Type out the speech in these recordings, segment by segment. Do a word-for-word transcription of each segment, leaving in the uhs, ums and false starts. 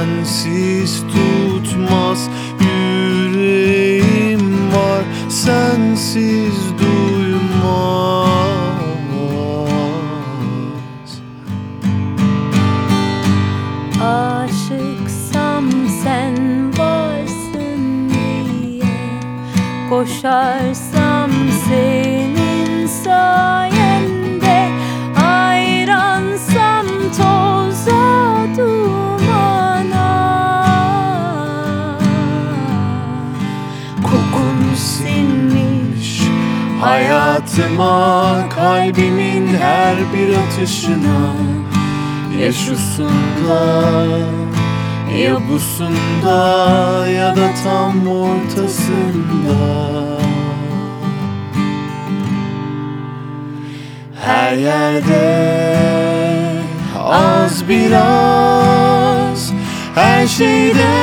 sensiz tutmaz. Yüreğim var, sensiz duymaz. Aşıksam sen varsın diye, koşarsam senin sayende, hayransam toza dumana. Kokun sinmiş hayatıma, kalbimin her bir atışına. Ya şusunda, ya busunda, ya da tam ortasında. Her yerde az biraz, her şeyde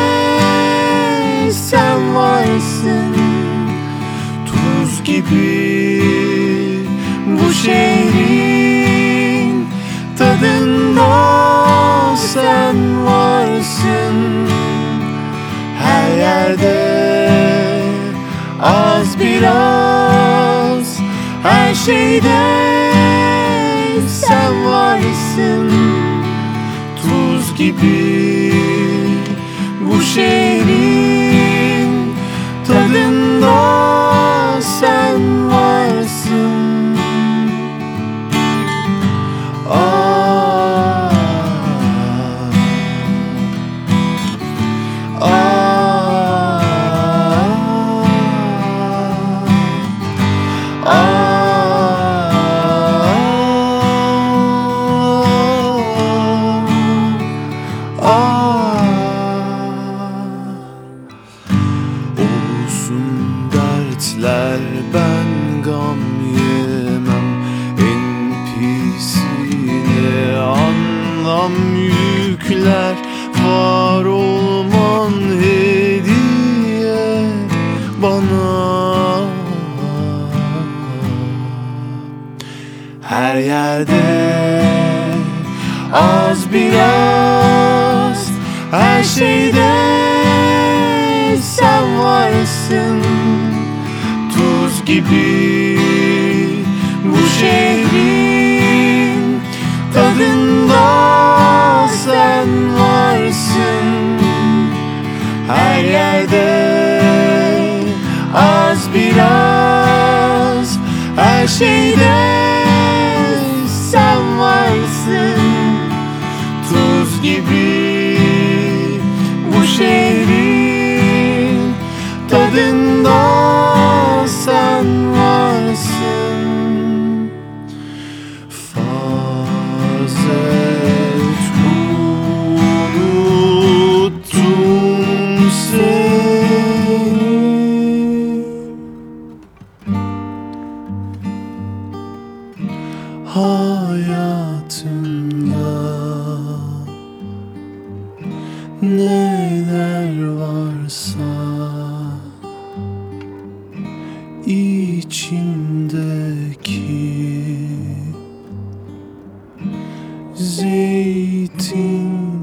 sen varsın. Tuz gibi bu şehrin tadında sen varsın. Her yerde az biraz, her şeyde sen varsın. Tuz gibi bu şehrin tadında sen varsın. Ah, ah, ah. Olsun dertler, ben gam yemem. En pisine anlam yükler. Var olman hediye bana. Her yerde az biraz, her şeyde sen varsın. Tuz gibi bu şehrin tadında sen varsın. Her yerde az biraz, her şeyde sen varsın. Tuz gibi bu şehrin tadında sen varsın. Farz et unuttum seni. Hayatımda neler varsa içimdeki zeytin